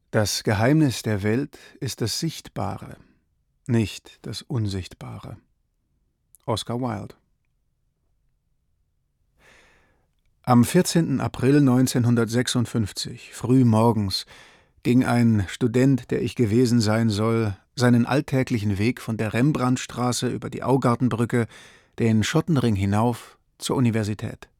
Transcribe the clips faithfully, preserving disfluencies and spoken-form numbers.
Das Geheimnis der Welt ist das Sichtbare, nicht das Unsichtbare. Oscar Wilde. Am vierzehnten April neunzehnhundertsechsundfünfzig, früh morgens, ging ein Student, der ich gewesen sein soll, seinen alltäglichen Weg von der Rembrandtstraße über die Augartenbrücke, den Schottenring hinauf zur Universität.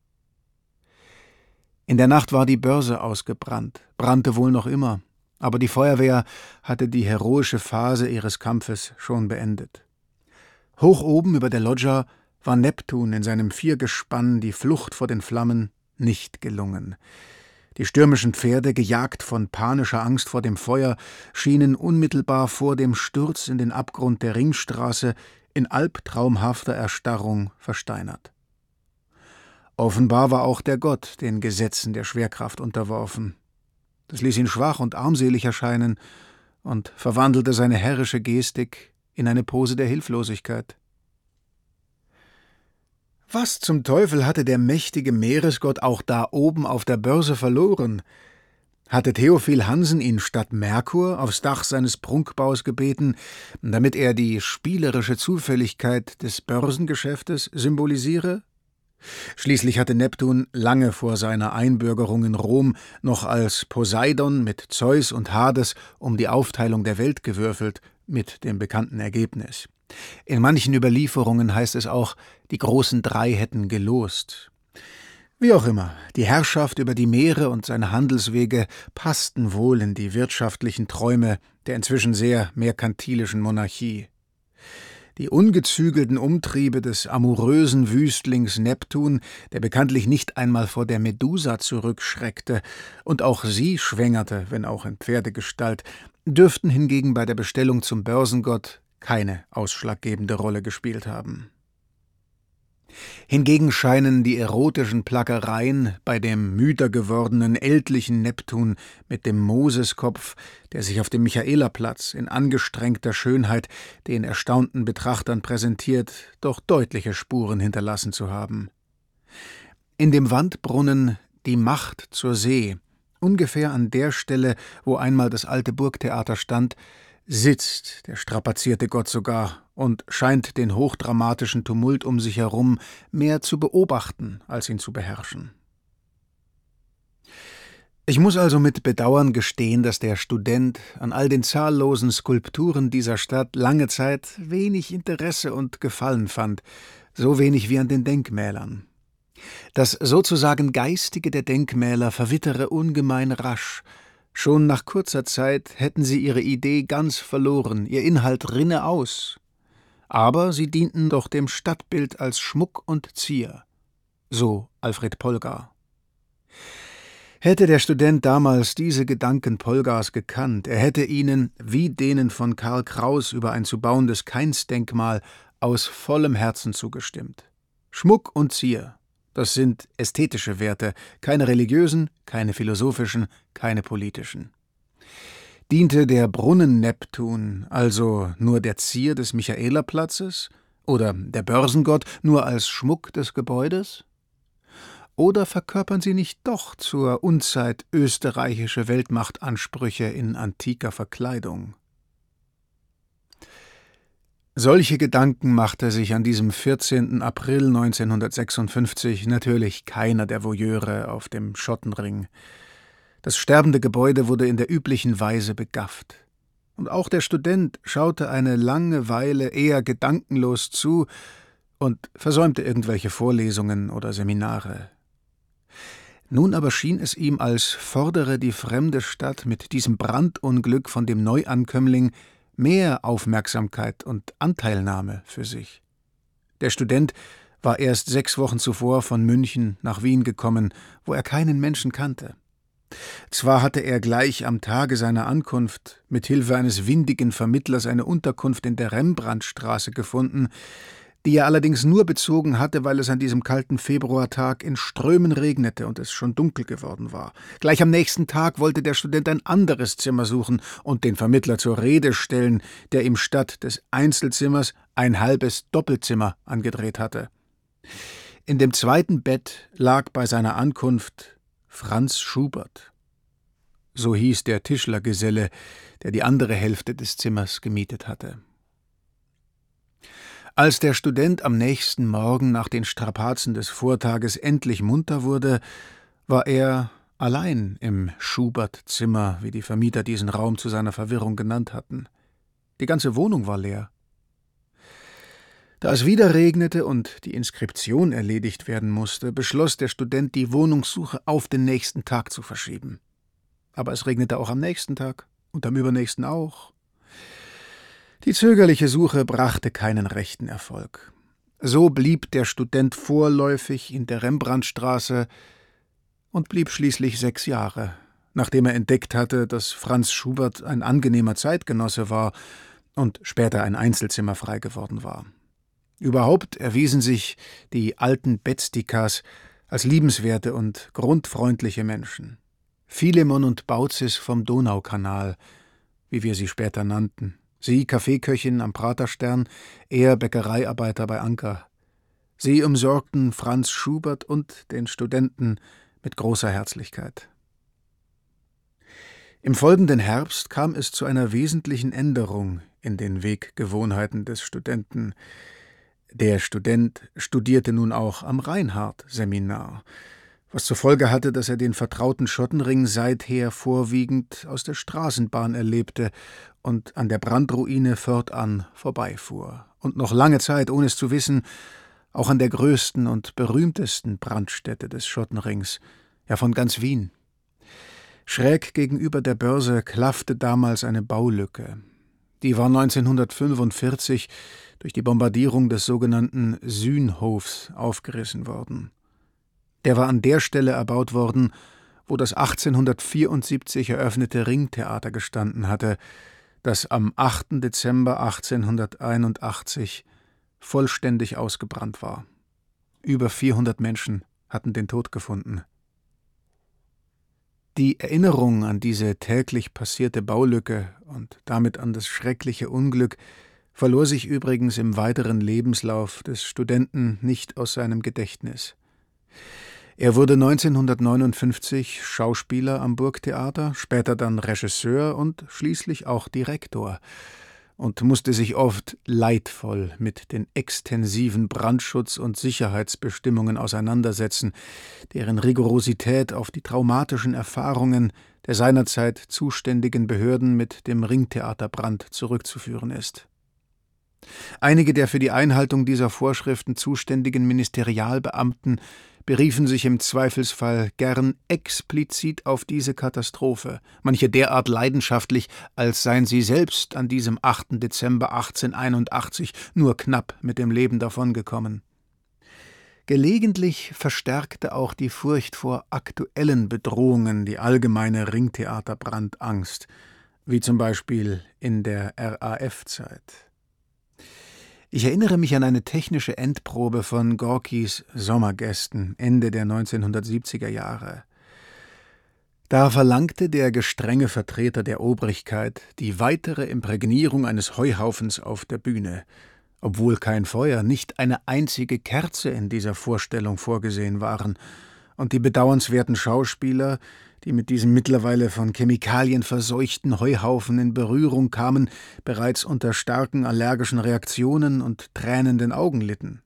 In der Nacht war die Börse ausgebrannt, brannte wohl noch immer, aber die Feuerwehr hatte die heroische Phase ihres Kampfes schon beendet. Hoch oben über der Loggia war Neptun in seinem Viergespann die Flucht vor den Flammen nicht gelungen. Die stürmischen Pferde, gejagt von panischer Angst vor dem Feuer, schienen unmittelbar vor dem Sturz in den Abgrund der Ringstraße in albtraumhafter Erstarrung versteinert. Offenbar war auch der Gott den Gesetzen der Schwerkraft unterworfen. Das ließ ihn schwach und armselig erscheinen und verwandelte seine herrische Gestik in eine Pose der Hilflosigkeit. Was zum Teufel hatte der mächtige Meeresgott auch da oben auf der Börse verloren? Hatte Theophil Hansen ihn statt Merkur aufs Dach seines Prunkbaus gebeten, damit er die spielerische Zufälligkeit des Börsengeschäftes symbolisiere? Schließlich hatte Neptun lange vor seiner Einbürgerung in Rom noch als Poseidon mit Zeus und Hades um die Aufteilung der Welt gewürfelt, mit dem bekannten Ergebnis. In manchen Überlieferungen heißt es auch, die großen Drei hätten gelost. Wie auch immer, die Herrschaft über die Meere und seine Handelswege passten wohl in die wirtschaftlichen Träume der inzwischen sehr merkantilischen Monarchie. Die ungezügelten Umtriebe des amourösen Wüstlings Neptun, der bekanntlich nicht einmal vor der Medusa zurückschreckte und auch sie schwängerte, wenn auch in Pferdegestalt, dürften hingegen bei der Bestellung zum Börsengott keine ausschlaggebende Rolle gespielt haben. Hingegen scheinen die erotischen Plackereien bei dem müder gewordenen ältlichen Neptun mit dem Moseskopf, der sich auf dem Michaelerplatz in angestrengter Schönheit den erstaunten Betrachtern präsentiert, doch deutliche Spuren hinterlassen zu haben. In dem Wandbrunnen Die Macht zur See, ungefähr an der Stelle, wo einmal das alte Burgtheater stand, sitzt der strapazierte Gott sogar und scheint den hochdramatischen Tumult um sich herum mehr zu beobachten, als ihn zu beherrschen. Ich muss also mit Bedauern gestehen, dass der Student an all den zahllosen Skulpturen dieser Stadt lange Zeit wenig Interesse und Gefallen fand, so wenig wie an den Denkmälern. Das sozusagen Geistige der Denkmäler verwittere ungemein rasch. Schon nach kurzer Zeit hätten sie ihre Idee ganz verloren, ihr Inhalt rinne aus. Aber sie dienten doch dem Stadtbild als Schmuck und Zier. So Alfred Polgar. Hätte der Student damals diese Gedanken Polgars gekannt, er hätte ihnen, wie denen von Karl Kraus über ein zu bauendes Kainz-Denkmal, aus vollem Herzen zugestimmt. Schmuck und Zier, das sind ästhetische Werte, keine religiösen, keine philosophischen, keine politischen. Diente der Brunnen Neptun also nur der Zier des Michaelerplatzes oder der Börsengott nur als Schmuck des Gebäudes? Oder verkörpern sie nicht doch zur Unzeit österreichische Weltmachtansprüche in antiker Verkleidung? Solche Gedanken machte sich an diesem vierzehnten April neunzehnhundertsechsundfünfzig natürlich keiner der Voyeure auf dem Schottenring. Das sterbende Gebäude wurde in der üblichen Weise begafft. Und auch der Student schaute eine lange Weile eher gedankenlos zu und versäumte irgendwelche Vorlesungen oder Seminare. Nun aber schien es ihm, als fordere die fremde Stadt mit diesem Brandunglück von dem Neuankömmling mehr Aufmerksamkeit und Anteilnahme für sich. Der Student war erst sechs Wochen zuvor von München nach Wien gekommen, wo er keinen Menschen kannte. Zwar hatte er gleich am Tage seiner Ankunft mit Hilfe eines windigen Vermittlers eine Unterkunft in der Rembrandtstraße gefunden, die er allerdings nur bezogen hatte, weil es an diesem kalten Februartag in Strömen regnete und es schon dunkel geworden war. Gleich am nächsten Tag wollte der Student ein anderes Zimmer suchen und den Vermittler zur Rede stellen, der ihm statt des Einzelzimmers ein halbes Doppelzimmer angedreht hatte. In dem zweiten Bett lag bei seiner Ankunft Franz Schubert. So hieß der Tischlergeselle, der die andere Hälfte des Zimmers gemietet hatte. Als der Student am nächsten Morgen nach den Strapazen des Vortages endlich munter wurde, war er allein im Schubert-Zimmer, wie die Vermieter diesen Raum zu seiner Verwirrung genannt hatten. Die ganze Wohnung war leer. Da es wieder regnete und die Inskription erledigt werden musste, beschloss der Student, die Wohnungssuche auf den nächsten Tag zu verschieben. Aber es regnete auch am nächsten Tag und am übernächsten auch. Die zögerliche Suche brachte keinen rechten Erfolg. So blieb der Student vorläufig in der Rembrandtstraße und blieb schließlich sechs Jahre, nachdem er entdeckt hatte, dass Franz Schubert ein angenehmer Zeitgenosse war und später ein Einzelzimmer frei geworden war. Überhaupt erwiesen sich die alten Bezdikas als liebenswerte und grundfreundliche Menschen. Philemon und Baucis vom Donaukanal, wie wir sie später nannten. Sie Kaffeeköchin am Praterstern, er Bäckereiarbeiter bei Anker. Sie umsorgten Franz Schubert und den Studenten mit großer Herzlichkeit. Im folgenden Herbst kam es zu einer wesentlichen Änderung in den Weggewohnheiten des Studenten. Der Student studierte nun auch am Reinhardt-Seminar, was zur Folge hatte, dass er den vertrauten Schottenring seither vorwiegend aus der Straßenbahn erlebte und an der Brandruine fortan vorbeifuhr und noch lange Zeit, ohne es zu wissen, auch an der größten und berühmtesten Brandstätte des Schottenrings, ja von ganz Wien. Schräg gegenüber der Börse klaffte damals eine Baulücke. Die war neunzehnhundertfünfundvierzig durch die Bombardierung des sogenannten Sühnhofs aufgerissen worden. Der war an der Stelle erbaut worden, wo das achtzehnhundertvierundsiebzig eröffnete Ringtheater gestanden hatte, das am achten Dezember achtzehnhunderteinundachtzig vollständig ausgebrannt war. Über vierhundert Menschen hatten den Tod gefunden. Die Erinnerung an diese täglich passierte Baulücke und damit an das schreckliche Unglück verlor sich übrigens im weiteren Lebenslauf des Studenten nicht aus seinem Gedächtnis. Er wurde neunzehnhundertneunundfünfzig Schauspieler am Burgtheater, später dann Regisseur und schließlich auch Direktor und musste sich oft leidvoll mit den extensiven Brandschutz- und Sicherheitsbestimmungen auseinandersetzen, deren Rigorosität auf die traumatischen Erfahrungen der seinerzeit zuständigen Behörden mit dem Ringtheaterbrand zurückzuführen ist. Einige der für die Einhaltung dieser Vorschriften zuständigen Ministerialbeamten beriefen sich im Zweifelsfall gern explizit auf diese Katastrophe, manche derart leidenschaftlich, als seien sie selbst an diesem achten Dezember achtzehnhunderteinundachtzig nur knapp mit dem Leben davongekommen. Gelegentlich verstärkte auch die Furcht vor aktuellen Bedrohungen die allgemeine Ringtheaterbrandangst, wie zum Beispiel in der R A F-Zeit. Ich erinnere mich an eine technische Endprobe von Gorkis Sommergästen Ende der neunzehnhundertsiebziger Jahre. Da verlangte der gestrenge Vertreter der Obrigkeit die weitere Imprägnierung eines Heuhaufens auf der Bühne, obwohl kein Feuer, nicht eine einzige Kerze in dieser Vorstellung vorgesehen waren und die bedauernswerten Schauspieler, die mit diesem mittlerweile von Chemikalien verseuchten Heuhaufen in Berührung kamen, bereits unter starken allergischen Reaktionen und tränenden Augen litten.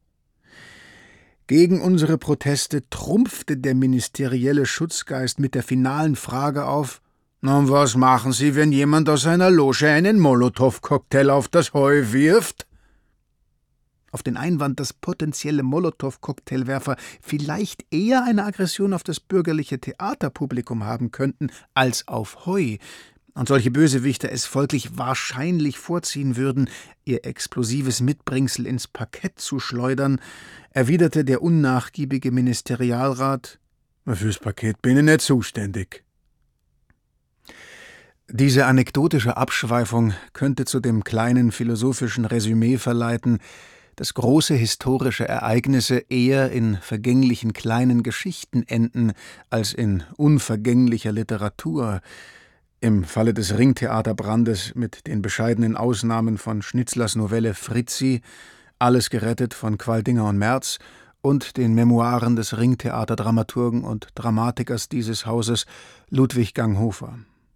Gegen unsere Proteste trumpfte der ministerielle Schutzgeist mit der finalen Frage auf: »Na, was machen Sie, wenn jemand aus einer Loge einen Molotow-Cocktail auf das Heu wirft?« Auf den Einwand, dass potenzielle Molotow-Cocktailwerfer vielleicht eher eine Aggression auf das bürgerliche Theaterpublikum haben könnten als auf Heu und solche Bösewichter es folglich wahrscheinlich vorziehen würden, ihr explosives Mitbringsel ins Parkett zu schleudern, erwiderte der unnachgiebige Ministerialrat: »Fürs Parkett bin ich nicht zuständig.« Diese anekdotische Abschweifung könnte zu dem kleinen philosophischen Resümee verleiten, dass große historische Ereignisse eher in vergänglichen kleinen Geschichten enden als in unvergänglicher Literatur. Im Falle des Ringtheaterbrandes mit den bescheidenen Ausnahmen von Schnitzlers Novelle Fritzi, Alles gerettet von Qualdinger und Merz und den Memoiren des Ringtheaterdramaturgen und Dramatikers dieses Hauses Ludwig Ganghofer.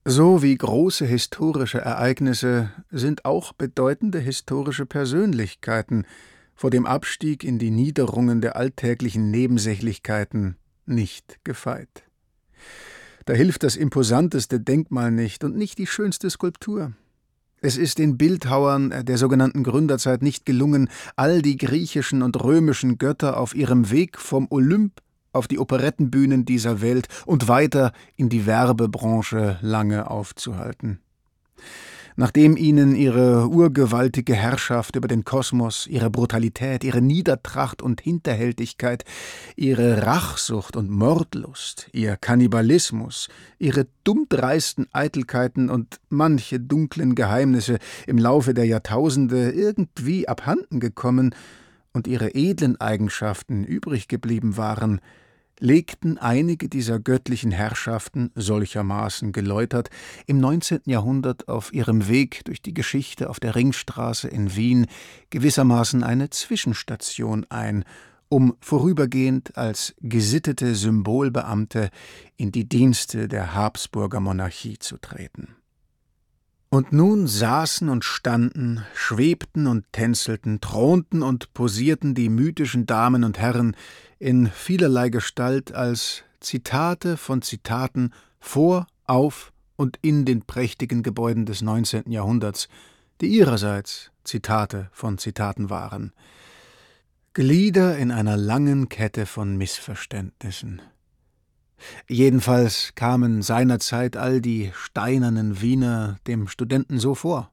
So wie große historische Ereignisse sind auch bedeutende historische Persönlichkeiten vor dem Abstieg in die Niederungen der alltäglichen Nebensächlichkeiten nicht gefeit. Da hilft das imposanteste Denkmal nicht und nicht die schönste Skulptur. Es ist den Bildhauern der sogenannten Gründerzeit nicht gelungen, all die griechischen und römischen Götter auf ihrem Weg vom Olymp auf die Operettenbühnen dieser Welt und weiter in die Werbebranche lange aufzuhalten. Nachdem ihnen ihre urgewaltige Herrschaft über den Kosmos, ihre Brutalität, ihre Niedertracht und Hinterhältigkeit, ihre Rachsucht und Mordlust, ihr Kannibalismus, ihre dummdreisten Eitelkeiten und manche dunklen Geheimnisse im Laufe der Jahrtausende irgendwie abhanden gekommen und ihre edlen Eigenschaften übrig geblieben waren, legten einige dieser göttlichen Herrschaften, solchermaßen geläutert, im neunzehnten Jahrhundert auf ihrem Weg durch die Geschichte auf der Ringstraße in Wien gewissermaßen eine Zwischenstation ein, um vorübergehend als gesittete Symbolbeamte in die Dienste der Habsburger Monarchie zu treten. Und nun saßen und standen, schwebten und tänzelten, thronten und posierten die mythischen Damen und Herren in vielerlei Gestalt als Zitate von Zitaten vor, auf und in den prächtigen Gebäuden des neunzehnten Jahrhunderts, die ihrerseits Zitate von Zitaten waren. Glieder in einer langen Kette von Missverständnissen. Jedenfalls kamen seinerzeit all die steinernen Wiener dem Studenten so vor.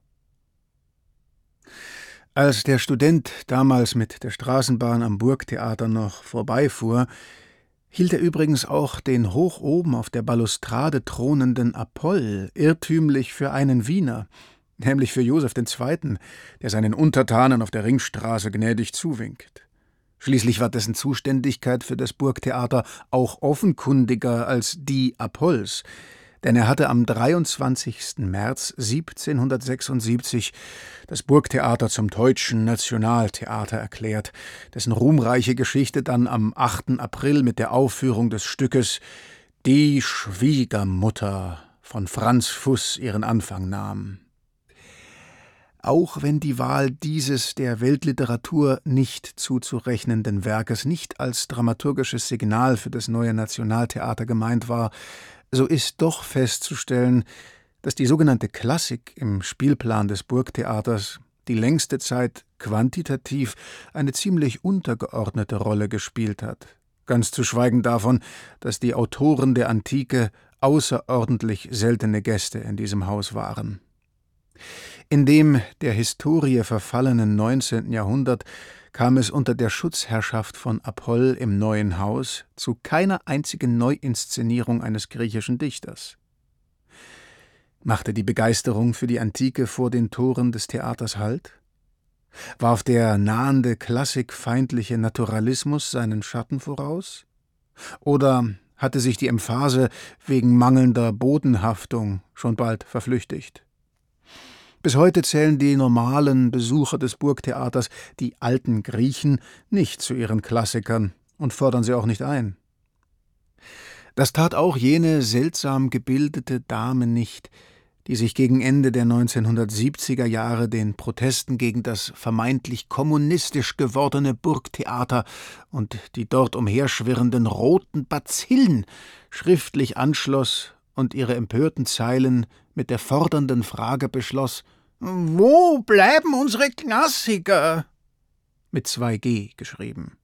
Als der Student damals mit der Straßenbahn am Burgtheater noch vorbeifuhr, hielt er übrigens auch den hoch oben auf der Balustrade thronenden Apoll irrtümlich für einen Wiener, nämlich für Josef der Zweite., der seinen Untertanen auf der Ringstraße gnädig zuwinkt. Schließlich war dessen Zuständigkeit für das Burgtheater auch offenkundiger als die Apolls, denn er hatte am dreiundzwanzigsten März siebzehnhundertsechsundsiebzig das Burgtheater zum Deutschen Nationaltheater erklärt, dessen ruhmreiche Geschichte dann am achten April mit der Aufführung des Stückes »Die Schwiegermutter« von Franz Fuß ihren Anfang nahm. Auch wenn die Wahl dieses der Weltliteratur nicht zuzurechnenden Werkes nicht als dramaturgisches Signal für das neue Nationaltheater gemeint war, so ist doch festzustellen, dass die sogenannte Klassik im Spielplan des Burgtheaters die längste Zeit quantitativ eine ziemlich untergeordnete Rolle gespielt hat, ganz zu schweigen davon, dass die Autoren der Antike außerordentlich seltene Gäste in diesem Haus waren. In dem der Historie verfallenen neunzehnten Jahrhundert kam es unter der Schutzherrschaft von Apoll im Neuen Haus zu keiner einzigen Neuinszenierung eines griechischen Dichters. Machte die Begeisterung für die Antike vor den Toren des Theaters Halt? Warf der nahende klassikfeindliche Naturalismus seinen Schatten voraus? Oder hatte sich die Emphase wegen mangelnder Bodenhaftung schon bald verflüchtigt? Bis heute zählen die normalen Besucher des Burgtheaters die alten Griechen nicht zu ihren Klassikern und fordern sie auch nicht ein. Das tat auch jene seltsam gebildete Dame nicht, die sich gegen Ende der neunzehnhundertsiebziger Jahre den Protesten gegen das vermeintlich kommunistisch gewordene Burgtheater und die dort umherschwirrenden roten Bazillen schriftlich anschloss und ihre empörten Zeilen mit der fordernden Frage beschloss: »Wo bleiben unsere Klassiker?« mit zwei G geschrieben.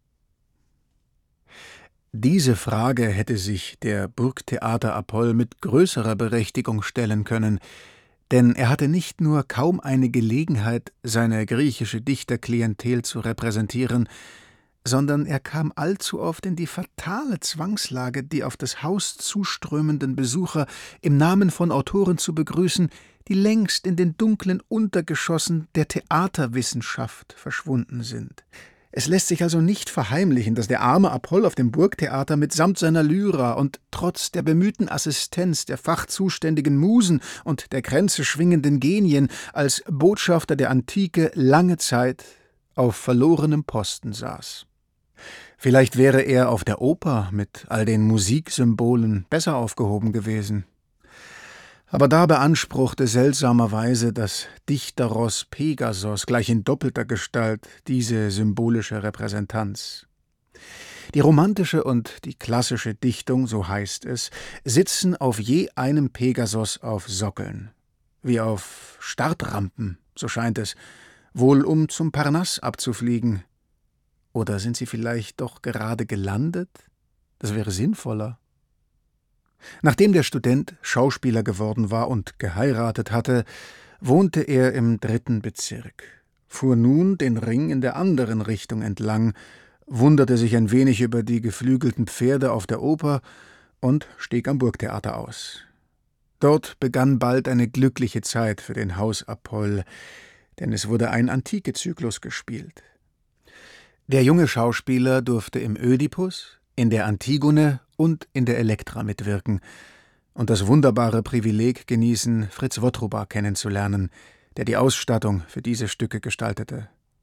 Diese Frage hätte sich der Burgtheater Apoll mit größerer Berechtigung stellen können, denn er hatte nicht nur kaum eine Gelegenheit, seine griechische Dichterklientel zu repräsentieren, sondern er kam allzu oft in die fatale Zwangslage, die auf das Haus zuströmenden Besucher im Namen von Autoren zu begrüßen, die längst in den dunklen Untergeschossen der Theaterwissenschaft verschwunden sind. Es lässt sich also nicht verheimlichen, dass der arme Apoll auf dem Burgtheater mitsamt seiner Lyra und trotz der bemühten Assistenz der fachzuständigen Musen und der Kränze schwingenden Genien als Botschafter der Antike lange Zeit auf verlorenem Posten saß. Vielleicht wäre er auf der Oper mit all den Musiksymbolen besser aufgehoben gewesen. Aber da beanspruchte seltsamerweise das Dichterross Pegasos gleich in doppelter Gestalt diese symbolische Repräsentanz. Die romantische und die klassische Dichtung, so heißt es, sitzen auf je einem Pegasos auf Sockeln, wie auf Startrampen, so scheint es, wohl um zum Parnass abzufliegen. Oder sind sie vielleicht doch gerade gelandet? Das wäre sinnvoller. Nachdem der Student Schauspieler geworden war und geheiratet hatte, wohnte er im dritten Bezirk, fuhr nun den Ring in der anderen Richtung entlang, wunderte sich ein wenig über die geflügelten Pferde auf der Oper und stieg am Burgtheater aus. Dort begann bald eine glückliche Zeit für den Hausapoll, denn es wurde ein Antike-Zyklus gespielt. Der junge Schauspieler durfte im Ödipus, in der Antigone und in der Elektra mitwirken und das wunderbare Privileg genießen, Fritz Wotrubah kennenzulernen, der die Ausstattung für diese Stücke gestaltete.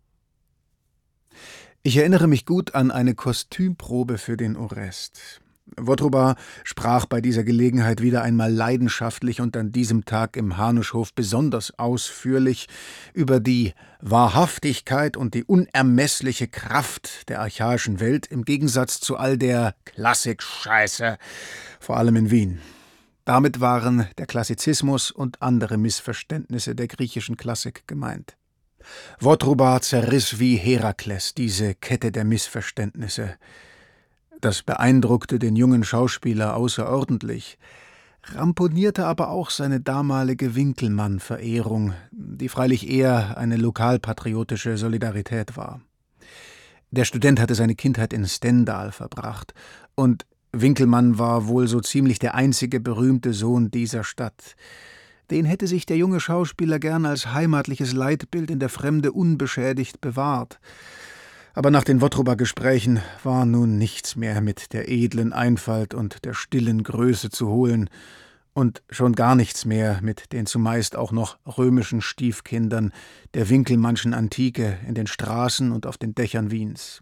Ich erinnere mich gut an eine Kostümprobe für den Orest. Wotrubah sprach bei dieser Gelegenheit wieder einmal leidenschaftlich und an diesem Tag im Hanuschhof besonders ausführlich über die Wahrhaftigkeit und die unermessliche Kraft der archaischen Welt im Gegensatz zu all der Klassik-Scheiße, vor allem in Wien. Damit waren der Klassizismus und andere Missverständnisse der griechischen Klassik gemeint. Wotrubah zerriss wie Herakles diese Kette der Missverständnisse. Das beeindruckte den jungen Schauspieler außerordentlich, ramponierte aber auch seine damalige Winkelmann-Verehrung, die freilich eher eine lokalpatriotische Solidarität war. Der Student hatte seine Kindheit in Stendal verbracht, und Winkelmann war wohl so ziemlich der einzige berühmte Sohn dieser Stadt. Den hätte sich der junge Schauspieler gern als heimatliches Leitbild in der Fremde unbeschädigt bewahrt. Aber nach den Wotrubah-Gesprächen war nun nichts mehr mit der edlen Einfalt und der stillen Größe zu holen und schon gar nichts mehr mit den zumeist auch noch römischen Stiefkindern der Winkelmannschen Antike in den Straßen und auf den Dächern Wiens.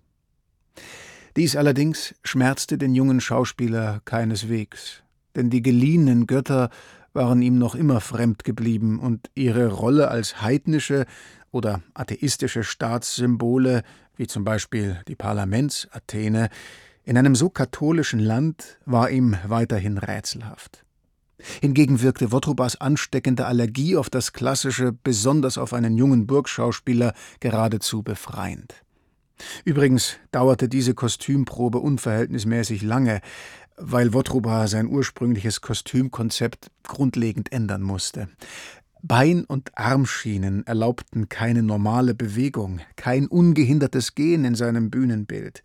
Dies allerdings schmerzte den jungen Schauspieler keineswegs, denn die geliehenen Götter waren ihm noch immer fremd geblieben und ihre Rolle als heidnische oder atheistische Staatssymbole, wie zum Beispiel die Parlaments-Athene, in einem so katholischen Land war ihm weiterhin rätselhaft. Hingegen wirkte Wotrubahs ansteckende Allergie auf das Klassische, besonders auf einen jungen Burgschauspieler, geradezu befreiend. Übrigens dauerte diese Kostümprobe unverhältnismäßig lange, weil Wotrubah sein ursprüngliches Kostümkonzept grundlegend ändern musste. Bein- und Armschienen erlaubten keine normale Bewegung, kein ungehindertes Gehen in seinem Bühnenbild.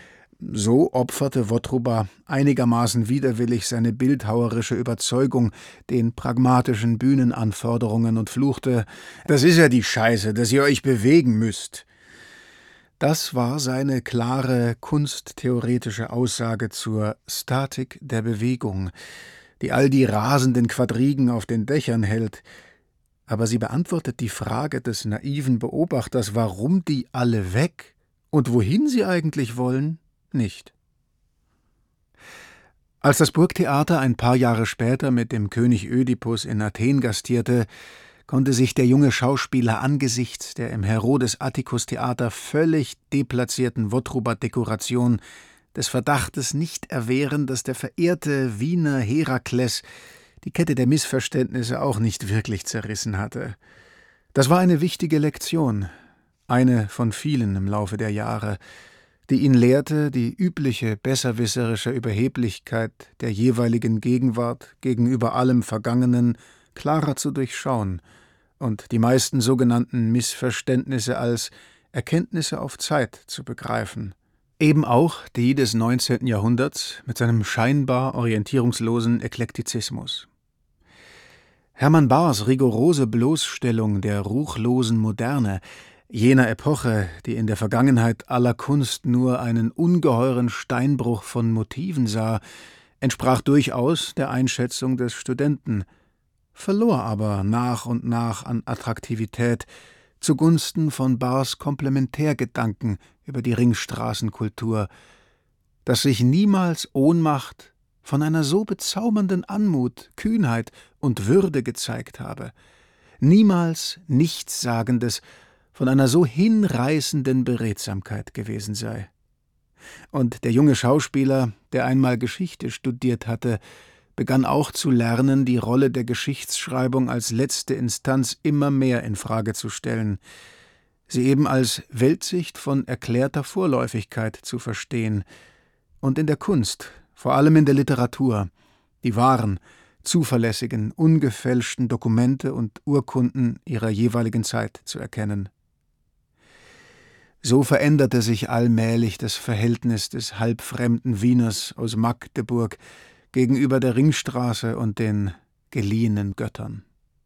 So opferte Wotrubah einigermaßen widerwillig seine bildhauerische Überzeugung den pragmatischen Bühnenanforderungen und fluchte: »Das ist ja die Scheiße, dass ihr euch bewegen müsst.« Das war seine klare kunsttheoretische Aussage zur Statik der Bewegung, die all die rasenden Quadrigen auf den Dächern hält. Aber sie beantwortet die Frage des naiven Beobachters, warum die alle weg und wohin sie eigentlich wollen, nicht. Als das Burgtheater ein paar Jahre später mit dem König Ödipus in Athen gastierte, konnte sich der junge Schauspieler angesichts der im Herodes-Atticus-Theater völlig deplatzierten Wotrubah-Dekoration des Verdachtes nicht erwehren, dass der verehrte Wiener Herakles die Kette der Missverständnisse auch nicht wirklich zerrissen hatte. Das war eine wichtige Lektion, eine von vielen im Laufe der Jahre, die ihn lehrte, die übliche besserwisserische Überheblichkeit der jeweiligen Gegenwart gegenüber allem Vergangenen klarer zu durchschauen und die meisten sogenannten Missverständnisse als Erkenntnisse auf Zeit zu begreifen. Eben auch die des neunzehnten Jahrhunderts mit seinem scheinbar orientierungslosen Eklektizismus. Hermann Bahrs rigorose Bloßstellung der ruchlosen Moderne, jener Epoche, die in der Vergangenheit aller Kunst nur einen ungeheuren Steinbruch von Motiven sah, entsprach durchaus der Einschätzung des Studenten, verlor aber nach und nach an Attraktivität zugunsten von Bahrs Komplementärgedanken über die Ringstraßenkultur, das sich niemals Ohnmacht, von einer so bezaubernden Anmut, Kühnheit und Würde gezeigt habe, niemals Nichtssagendes von einer so hinreißenden Beredsamkeit gewesen sei. Und der junge Schauspieler, der einmal Geschichte studiert hatte, begann auch zu lernen, die Rolle der Geschichtsschreibung als letzte Instanz immer mehr in Frage zu stellen, sie eben als Weltsicht von erklärter Vorläufigkeit zu verstehen und in der Kunst, vor allem in der Literatur, die wahren, zuverlässigen, ungefälschten Dokumente und Urkunden ihrer jeweiligen Zeit zu erkennen. So veränderte sich allmählich das Verhältnis des halbfremden Wieners aus Magdeburg gegenüber der Ringstraße und den geliehenen Göttern.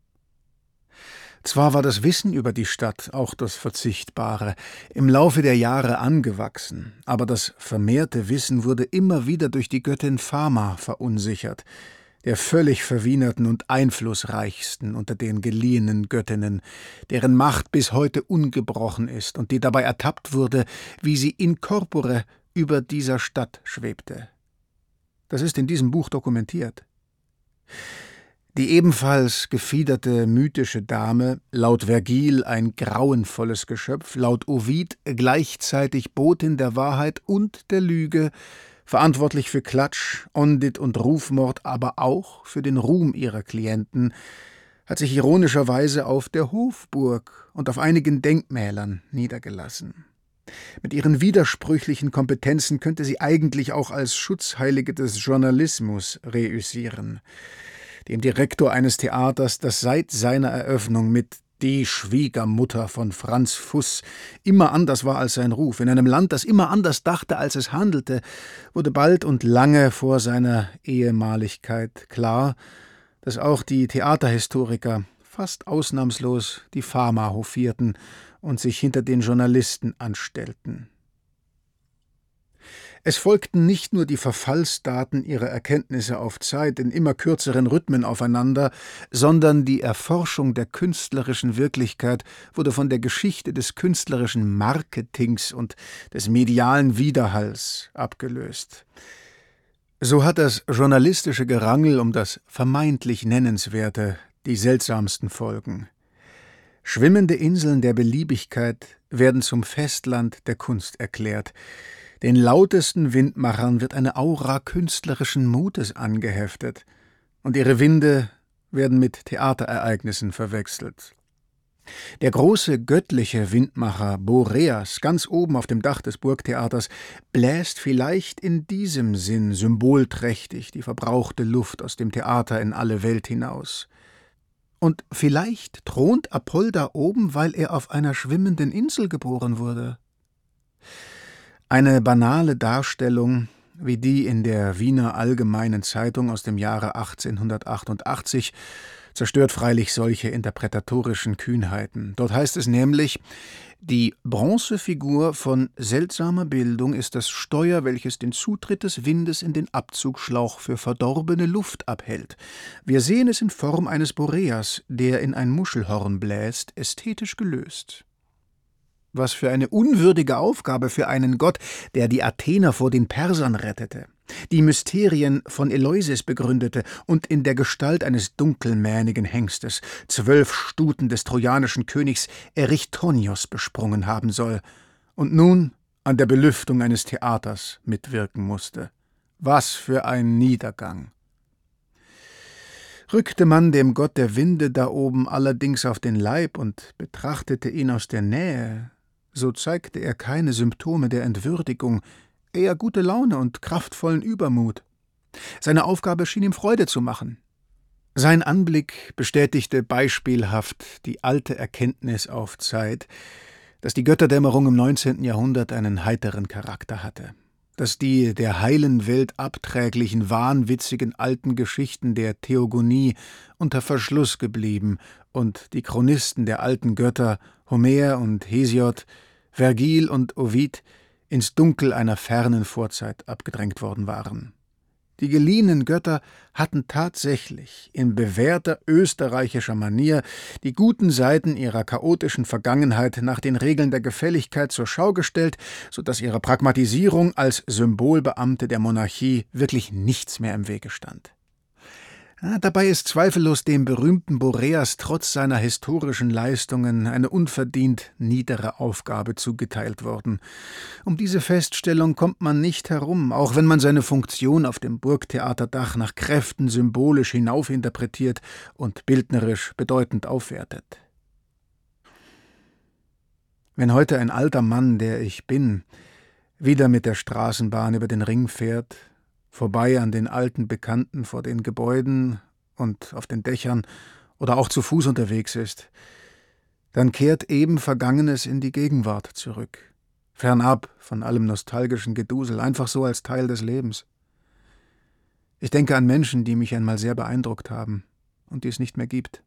Zwar war das Wissen über die Stadt, auch das Verzichtbare, im Laufe der Jahre angewachsen, aber das vermehrte Wissen wurde immer wieder durch die Göttin Fama verunsichert, der völlig verwienerten und einflussreichsten unter den geliehenen Göttinnen, deren Macht bis heute ungebrochen ist und die dabei ertappt wurde, wie sie in corpore über dieser Stadt schwebte. Das ist in diesem Buch dokumentiert. Die ebenfalls gefiederte mythische Dame, laut Vergil ein grauenvolles Geschöpf, laut Ovid gleichzeitig Botin der Wahrheit und der Lüge, verantwortlich für Klatsch, Ondit und Rufmord, aber auch für den Ruhm ihrer Klienten, hat sich ironischerweise auf der Hofburg und auf einigen Denkmälern niedergelassen. Mit ihren widersprüchlichen Kompetenzen könnte sie eigentlich auch als Schutzheilige des Journalismus reüssieren. Dem Direktor eines Theaters, das seit seiner Eröffnung mit »Die Schwiegermutter von Franz Fuß« immer anders war als sein Ruf, in einem Land, das immer anders dachte, als es handelte, wurde bald und lange vor seiner Ehemaligkeit klar, dass auch die Theaterhistoriker fast ausnahmslos die Fama hofierten und sich hinter den Journalisten anstellten. Es folgten nicht nur die Verfallsdaten ihrer Erkenntnisse auf Zeit in immer kürzeren Rhythmen aufeinander, sondern die Erforschung der künstlerischen Wirklichkeit wurde von der Geschichte des künstlerischen Marketings und des medialen Widerhalls abgelöst. So hat das journalistische Gerangel um das vermeintlich Nennenswerte die seltsamsten Folgen. Schwimmende Inseln der Beliebigkeit werden zum Festland der Kunst erklärt. Den lautesten Windmachern wird eine Aura künstlerischen Mutes angeheftet, und ihre Winde werden mit Theaterereignissen verwechselt. Der große göttliche Windmacher Boreas, ganz oben auf dem Dach des Burgtheaters, bläst vielleicht in diesem Sinn symbolträchtig die verbrauchte Luft aus dem Theater in alle Welt hinaus. Und vielleicht thront Apoll da oben, weil er auf einer schwimmenden Insel geboren wurde. Eine banale Darstellung, wie die in der Wiener Allgemeinen Zeitung aus dem Jahre achtzehnhundertachtundachtzig, zerstört freilich solche interpretatorischen Kühnheiten. Dort heißt es nämlich: Die Bronzefigur von seltsamer Bildung ist das Steuer, welches den Zutritt des Windes in den Abzugschlauch für verdorbene Luft abhält. Wir sehen es in Form eines Boreas, der in ein Muschelhorn bläst, ästhetisch gelöst. Was für eine unwürdige Aufgabe für einen Gott, der die Athener vor den Persern rettete, die Mysterien von Eleusis begründete und in der Gestalt eines dunkelmähnigen Hengstes zwölf Stuten des trojanischen Königs Erichtonios besprungen haben soll und nun an der Belüftung eines Theaters mitwirken musste. Was für ein Niedergang! Rückte man dem Gott der Winde da oben allerdings auf den Leib und betrachtete ihn aus der Nähe, so zeigte er keine Symptome der Entwürdigung, eher gute Laune und kraftvollen Übermut. Seine Aufgabe schien ihm Freude zu machen. Sein Anblick bestätigte beispielhaft die alte Erkenntnis auf Zeit, dass die Götterdämmerung im neunzehnten Jahrhundert einen heiteren Charakter hatte, dass die der heilen Welt abträglichen, wahnwitzigen alten Geschichten der Theogonie unter Verschluss geblieben und die Chronisten der alten Götter, Homer und Hesiod, Vergil und Ovid, ins Dunkel einer fernen Vorzeit abgedrängt worden waren. Die geliehenen Götter hatten tatsächlich in bewährter österreichischer Manier die guten Seiten ihrer chaotischen Vergangenheit nach den Regeln der Gefälligkeit zur Schau gestellt, so dass ihrer Pragmatisierung als Symbolbeamte der Monarchie wirklich nichts mehr im Wege stand. Ja, dabei ist zweifellos dem berühmten Boreas trotz seiner historischen Leistungen eine unverdient niedere Aufgabe zugeteilt worden. Um diese Feststellung kommt man nicht herum, auch wenn man seine Funktion auf dem Burgtheaterdach nach Kräften symbolisch hinaufinterpretiert und bildnerisch bedeutend aufwertet. Wenn heute ein alter Mann, der ich bin, wieder mit der Straßenbahn über den Ring fährt, vorbei an den alten Bekannten vor den Gebäuden und auf den Dächern oder auch zu Fuß unterwegs ist, dann kehrt eben Vergangenes in die Gegenwart zurück, fernab von allem nostalgischen Gedusel, einfach so als Teil des Lebens. Ich denke an Menschen, die mich einmal sehr beeindruckt haben und die es nicht mehr gibt.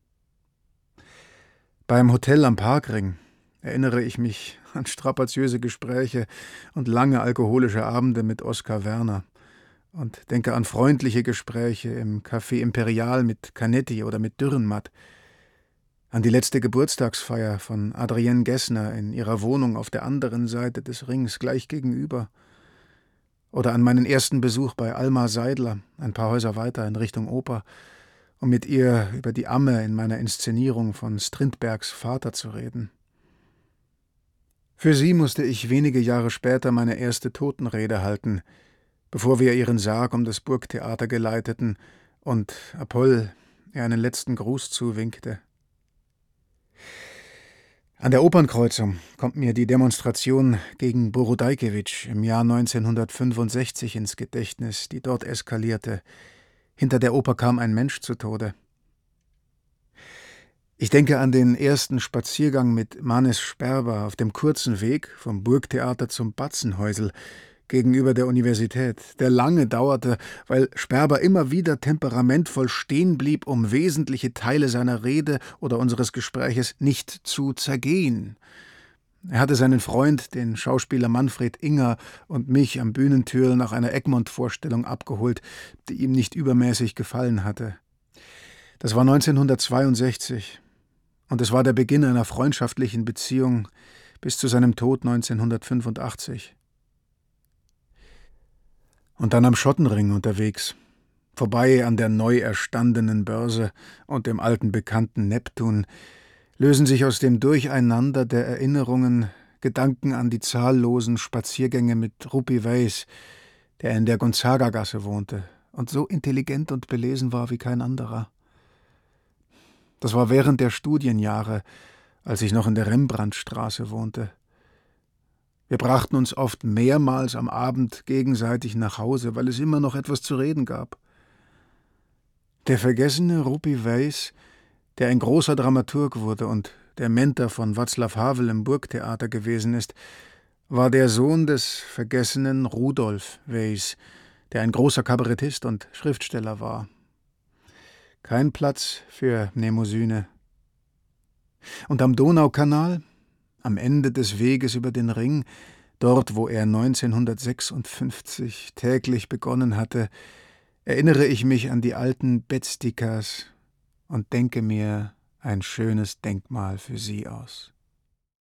Beim Hotel am Parkring erinnere ich mich an strapaziöse Gespräche und lange alkoholische Abende mit Oskar Werner und denke an freundliche Gespräche im Café Imperial mit Canetti oder mit Dürrenmatt, an die letzte Geburtstagsfeier von Adrienne Gessner in ihrer Wohnung auf der anderen Seite des Rings gleich gegenüber oder an meinen ersten Besuch bei Alma Seidler, ein paar Häuser weiter in Richtung Oper, um mit ihr über die Amme in meiner Inszenierung von Strindbergs Vater zu reden. Für sie musste ich wenige Jahre später meine erste Totenrede halten, bevor wir ihren Sarg um das Burgtheater geleiteten und Apoll ihr einen letzten Gruß zuwinkte. An der Opernkreuzung kommt mir die Demonstration gegen Borodajkewitsch im Jahr neunzehnhundertfünfundsechzig ins Gedächtnis, die dort eskalierte. Hinter der Oper kam ein Mensch zu Tode. Ich denke an den ersten Spaziergang mit Manes Sperber auf dem kurzen Weg vom Burgtheater zum Batzenhäusel gegenüber der Universität, der lange dauerte, weil Sperber immer wieder temperamentvoll stehen blieb, um wesentliche Teile seiner Rede oder unseres Gespräches nicht zu zergehen. Er hatte seinen Freund, den Schauspieler Manfred Inger, und mich am Bühnentür nach einer Egmont-Vorstellung abgeholt, die ihm nicht übermäßig gefallen hatte. Das war neunzehnhundertzweiundsechzig und es war der Beginn einer freundschaftlichen Beziehung bis zu seinem Tod neunzehnhundertfünfundachtzig. Und dann am Schottenring unterwegs, vorbei an der neu erstandenen Börse und dem alten Bekannten Neptun, lösen sich aus dem Durcheinander der Erinnerungen Gedanken an die zahllosen Spaziergänge mit Rupi Weiss, der in der Gonzaga-Gasse wohnte und so intelligent und belesen war wie kein anderer. Das war während der Studienjahre, als ich noch in der Rembrandtstraße wohnte. Wir brachten uns oft mehrmals am Abend gegenseitig nach Hause, weil es immer noch etwas zu reden gab. Der vergessene Rupi Weiss, der ein großer Dramaturg wurde und der Mentor von Václav Havel im Burgtheater gewesen ist, war der Sohn des vergessenen Rudolf Weiss, der ein großer Kabarettist und Schriftsteller war. Kein Platz für Mnemosyne. Und am Donaukanal, am Ende des Weges über den Ring, dort, wo er neunzehnhundertsechsundfünfzig täglich begonnen hatte, erinnere ich mich an die alten Betsdikas und denke mir ein schönes Denkmal für sie aus.